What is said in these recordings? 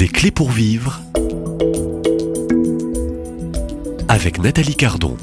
Des clés pour vivre avec Nathalie Cardon.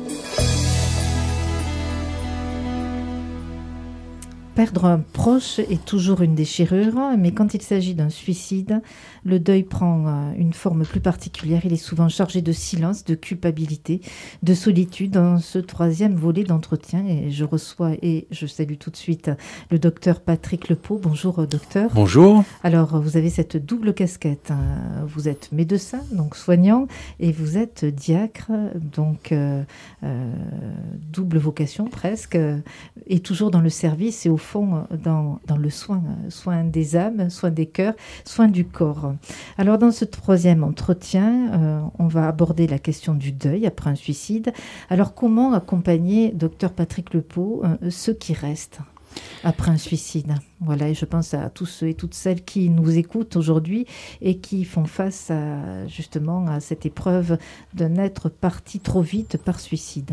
Perdre un proche est toujours une déchirure, mais quand il s'agit d'un suicide, le deuil prend une forme plus particulière. Il est souvent chargé de silence, de culpabilité, de solitude dans ce troisième volet d'entretien. Et je reçois et je salue tout de suite le docteur Patrick Lepot. Bonjour docteur. Bonjour. Alors vous avez cette double casquette. Vous êtes médecin, donc soignant, et vous êtes diacre, donc double vocation presque, et toujours dans le service et au fond dans le soin des âmes, soin des cœurs, soin du corps. Alors dans ce troisième entretien, on va aborder la question du deuil après un suicide. Alors comment accompagner, docteur Patrick Lepot, ceux qui restent après un suicide? Voilà, et je pense à tous ceux et toutes celles qui nous écoutent aujourd'hui et qui font face justement à cette épreuve d'un être parti trop vite par suicide.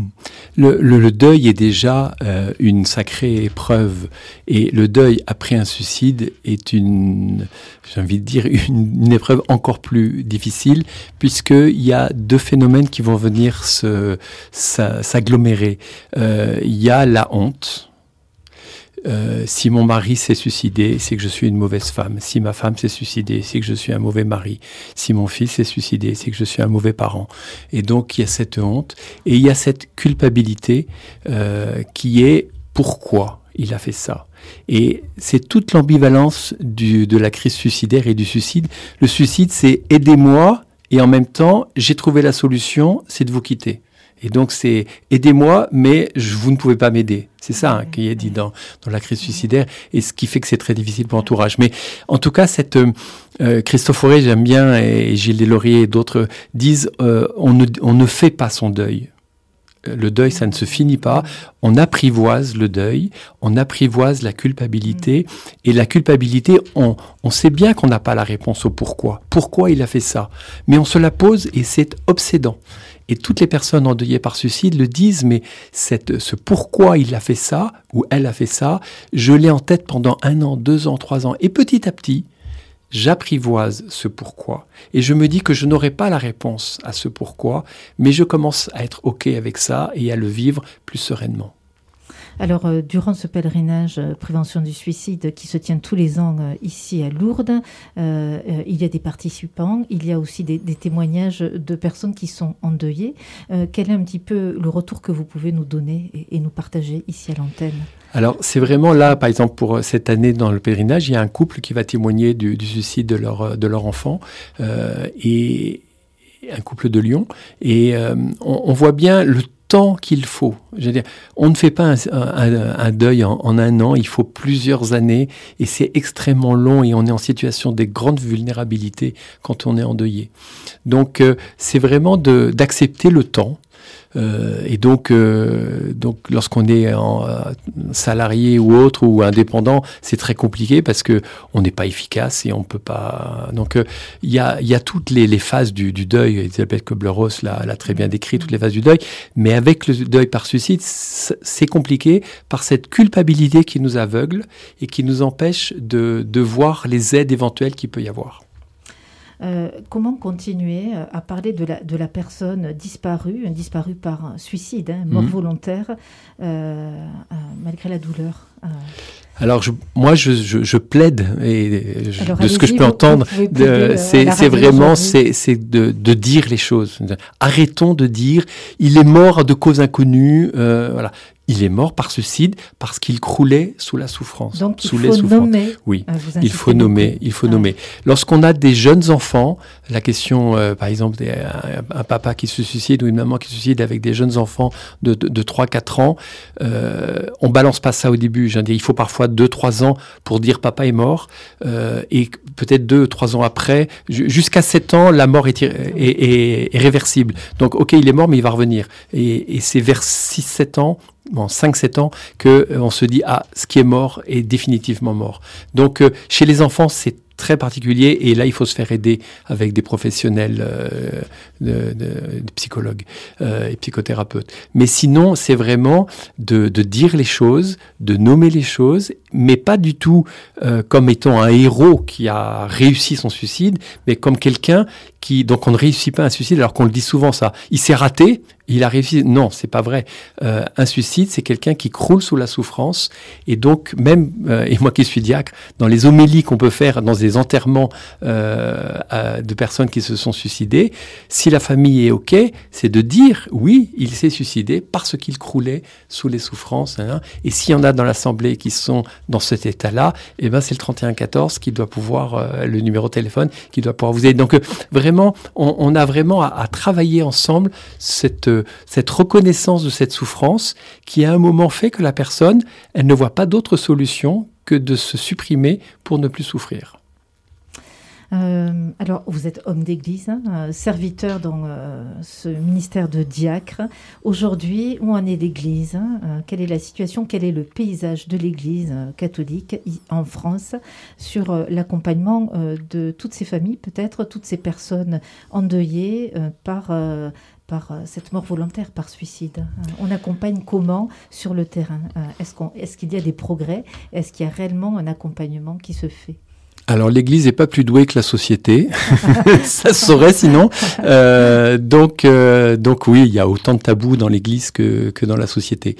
Le deuil est déjà une sacrée épreuve, et le deuil après un suicide est j'ai envie de dire, une épreuve encore plus difficile, puisqu'il y a deux phénomènes qui vont venir s'agglomérer. Il y a la honte. Si mon mari s'est suicidé, c'est que je suis une mauvaise femme. Si ma femme s'est suicidée, c'est que je suis un mauvais mari. Si mon fils s'est suicidé, c'est que je suis un mauvais parent. Et donc, il y a cette honte et il y a cette culpabilité qui est pourquoi il a fait ça. Et c'est toute l'ambivalence de la crise suicidaire et du suicide. Le suicide, c'est aidez-moi et en même temps, j'ai trouvé la solution, c'est de vous quitter. Et donc, c'est aidez-moi, mais vous ne pouvez pas m'aider. C'est ça qui est dit dans la crise suicidaire, et ce qui fait que c'est très difficile pour l'entourage. Mais en tout cas, Christophe Fauré, j'aime bien, et Gilles Deslauriers et d'autres disent on ne fait pas son deuil. Le deuil, ça ne se finit pas. On apprivoise le deuil, on apprivoise la culpabilité. Et la culpabilité, on sait bien qu'on n'a pas la réponse au pourquoi. Pourquoi il a fait ça? Mais on se la pose et c'est obsédant. Et toutes les personnes endeuillées par suicide le disent, mais ce pourquoi il a fait ça, ou elle a fait ça, je l'ai en tête pendant 1 an, 2 ans, 3 ans. Et petit à petit, j'apprivoise ce pourquoi. Et je me dis que je n'aurai pas la réponse à ce pourquoi, mais je commence à être OK avec ça et à le vivre plus sereinement. Alors, durant ce pèlerinage prévention du suicide qui se tient tous les ans ici à Lourdes, il y a des participants, il y a aussi des témoignages de personnes qui sont endeuillées. Quel est un petit peu le retour que vous pouvez nous donner et nous partager ici à l'antenne? Alors, c'est vraiment là, par exemple, pour cette année dans le pèlerinage, il y a un couple qui va témoigner du suicide de leur enfant, et un couple de Lyon. Et on voit bien le temps qu'il faut. Je veux dire, on ne fait pas un deuil en 1 an, il faut plusieurs années, et c'est extrêmement long, et on est en situation de grande vulnérabilité quand on est endeuillé. Donc, c'est vraiment d'accepter le temps. Et donc lorsqu'on est salarié ou autre ou indépendant, c'est très compliqué parce que on n'est pas efficace et on peut pas. Donc il y a toutes les phases du deuil. Elisabeth Kubler-Ross l'a très bien décrit, toutes les phases du deuil. Mais avec le deuil par suicide, c'est compliqué par cette culpabilité qui nous aveugle et qui nous empêche de voir les aides éventuelles qu'il peut y avoir. Comment continuer à parler de la personne disparue par suicide, mort volontaire, malgré la douleur? Alors, je plaide, et de ce que je peux entendre, c'est vraiment de dire les choses. Arrêtons de dire, il est mort de cause inconnue, voilà. Il est mort par suicide parce qu'il croulait sous la souffrance. Donc il faut nommer. Oui, il faut nommer. Lorsqu'on a des jeunes enfants, la question, par exemple, un papa qui se suicide ou une maman qui se suicide avec des jeunes enfants de 3-4 ans, on balance pas ça au début. Il faut parfois 2-3 ans pour dire papa est mort, et peut-être 2-3 ans après, jusqu'à 7 ans, la mort est réversible. Donc, ok, il est mort, mais il va revenir. Et c'est vers 6-7 ans, 5-7 ans, qu'on se dit, ce qui est mort est définitivement mort. Donc, chez les enfants, c'est très particulier, et là il faut se faire aider avec des professionnels de psychologues et psychothérapeutes. Mais sinon, c'est vraiment de dire les choses, de nommer les choses, mais pas du tout comme étant un héros qui a réussi son suicide, mais comme quelqu'un donc on ne réussit pas un suicide, alors qu'on le dit souvent ça. Il s'est raté, il a réussi. Non, c'est pas vrai. Un suicide, c'est quelqu'un qui croule sous la souffrance. Et donc, même, et moi qui suis diacre, dans les homélies qu'on peut faire dans des enterrements de personnes qui se sont suicidées, si la famille est OK, c'est de dire, oui, il s'est suicidé parce qu'il croulait sous les souffrances. Hein. Et s'il y en a dans l'Assemblée qui sont dans cet état-là, eh ben, c'est le 3114 qui doit pouvoir, le numéro de téléphone, qui doit pouvoir vous aider. Donc, vraiment, on a vraiment à travailler ensemble cette reconnaissance de cette souffrance qui à un moment fait que la personne, elle ne voit pas d'autre solution que de se supprimer pour ne plus souffrir. Alors, vous êtes homme d'église, serviteur dans ce ministère de diacre. Aujourd'hui, où en est l'église quelle est la situation, quel est le paysage de l'église catholique en France sur l'accompagnement de toutes ces familles, peut-être toutes ces personnes endeuillées par cette mort volontaire, par suicide. On accompagne comment sur le terrain? Est-ce qu'il y a des progrès? Est-ce qu'il y a réellement un accompagnement qui se fait? Alors l'Église n'est pas plus douée que la société, ça se saurait sinon. Donc oui, il y a autant de tabous dans l'Église que dans la société.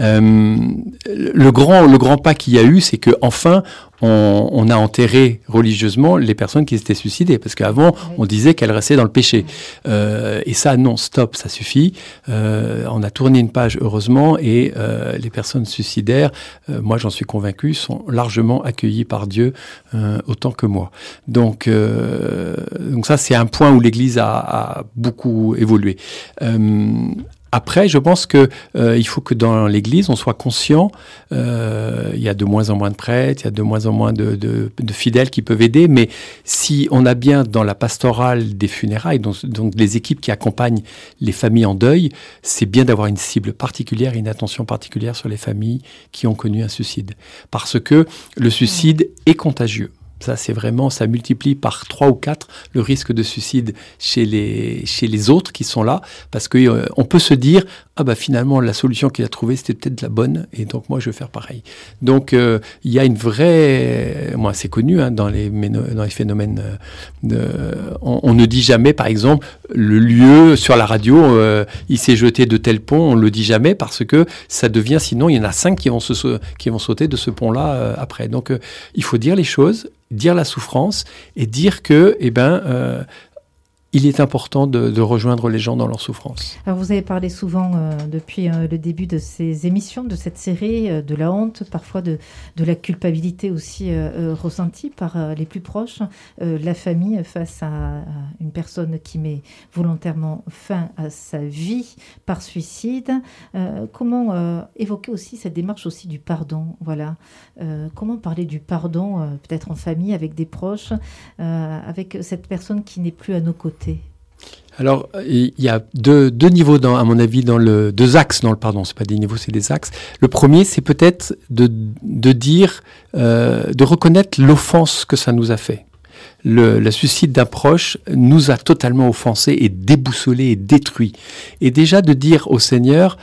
Le grand pas qu'il y a eu, c'est que enfin on a enterré religieusement les personnes qui s'étaient suicidées, parce qu'avant on disait qu'elles restaient dans le péché. Et ça, non, stop, ça suffit. On a tourné une page heureusement, et les personnes suicidaires, moi j'en suis convaincu, sont largement accueillies par Dieu autant que moi. Donc ça, c'est un point où l'Église a beaucoup évolué. Après, je pense que il faut que dans l'Église, on soit conscient. Il y a de moins en moins de prêtres, il y a de moins en moins de fidèles qui peuvent aider. Mais si on a bien dans la pastorale des funérailles, donc les équipes qui accompagnent les familles en deuil, c'est bien d'avoir une cible particulière, une attention particulière sur les familles qui ont connu un suicide. Parce que le suicide est contagieux. Ça, c'est vraiment, ça multiplie par 3 ou 4 le risque de suicide chez les autres qui sont là, parce que on peut se dire, ah bah finalement la solution qu'il a trouvée c'était peut-être la bonne, et donc moi je vais faire pareil. Donc il y a une vraie, moi c'est connu dans les phénomènes on ne dit jamais, par exemple, le lieu sur la radio, il s'est jeté de tel pont, on le dit jamais, parce que ça devient, sinon il y en a 5 qui vont sauter de ce pont-là après. Donc il faut dire les choses, dire la souffrance, et dire que il est important de rejoindre les gens dans leur souffrance. Alors vous avez parlé souvent depuis le début de ces émissions, de cette série, de la honte, parfois de la culpabilité aussi ressentie par les plus proches, la famille face à une personne qui met volontairement fin à sa vie par suicide. Comment évoquer aussi cette démarche aussi du pardon, voilà. Comment parler du pardon, peut-être en famille, avec des proches, avec cette personne qui n'est plus à nos côtés? Alors, il y a deux niveaux, à mon avis, deux axes dans le pardon. C'est pas des niveaux, c'est des axes. Le premier, c'est peut-être de dire, de reconnaître l'offense que ça nous a fait. Le suicide d'un proche nous a totalement offensés et déboussolés et détruits. Et déjà de dire au Seigneur,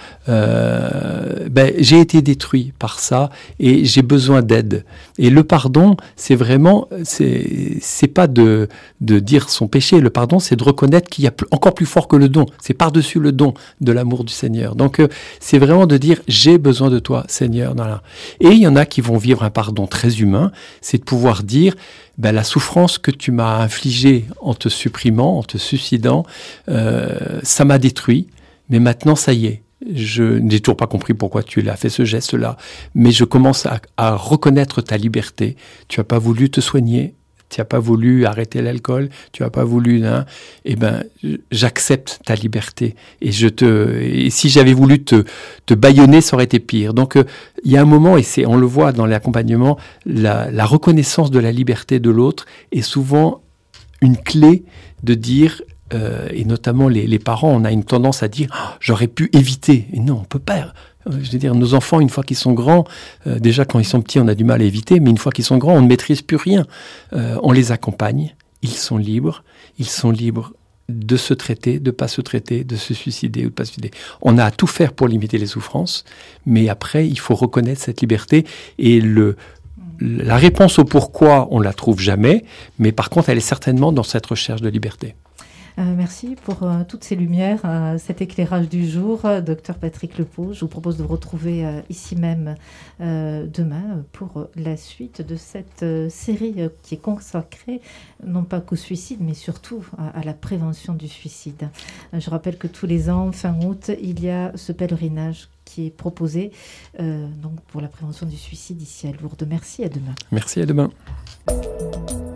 j'ai été détruit par ça et j'ai besoin d'aide. Et le pardon, c'est vraiment, c'est pas de dire son péché. Le pardon, c'est de reconnaître qu'il y a encore plus fort que le don. C'est par-dessus le don de l'amour du Seigneur. Donc c'est vraiment de dire, j'ai besoin de toi, Seigneur. Et il y en a qui vont vivre un pardon très humain, c'est de pouvoir dire, la souffrance que tu m'as infligée en te supprimant, en te suicidant, ça m'a détruit, mais maintenant ça y est. Je n'ai toujours pas compris pourquoi tu as fait ce geste-là, mais je commence à reconnaître ta liberté. Tu n'as pas voulu te soigner, tu n'as pas voulu arrêter l'alcool, tu n'as pas voulu... j'accepte ta liberté. Et si j'avais voulu te bâillonner, ça aurait été pire. Donc, il y a un moment, et on le voit dans l'accompagnement, la reconnaissance de la liberté de l'autre est souvent une clé de dire... et notamment les parents, on a une tendance à dire « j'aurais pu éviter ». Et non, on ne peut pas. Je veux dire, nos enfants, une fois qu'ils sont grands, déjà quand ils sont petits, on a du mal à éviter, mais une fois qu'ils sont grands, on ne maîtrise plus rien. On les accompagne, ils sont libres de se traiter, de ne pas se traiter, de se suicider ou de ne pas se suicider. On a à tout faire pour limiter les souffrances, mais après, il faut reconnaître cette liberté et La réponse au pourquoi, on ne la trouve jamais, mais par contre, elle est certainement dans cette recherche de liberté. Merci pour toutes ces lumières, cet éclairage du jour. Docteur Patrick Lepau, je vous propose de vous retrouver ici même demain pour la suite de cette série qui est consacrée non pas qu'au suicide, mais surtout à la prévention du suicide. Je rappelle que tous les ans, fin août, il y a ce pèlerinage qui est proposé donc pour la prévention du suicide ici à Lourdes. Merci, à demain. Merci, à demain.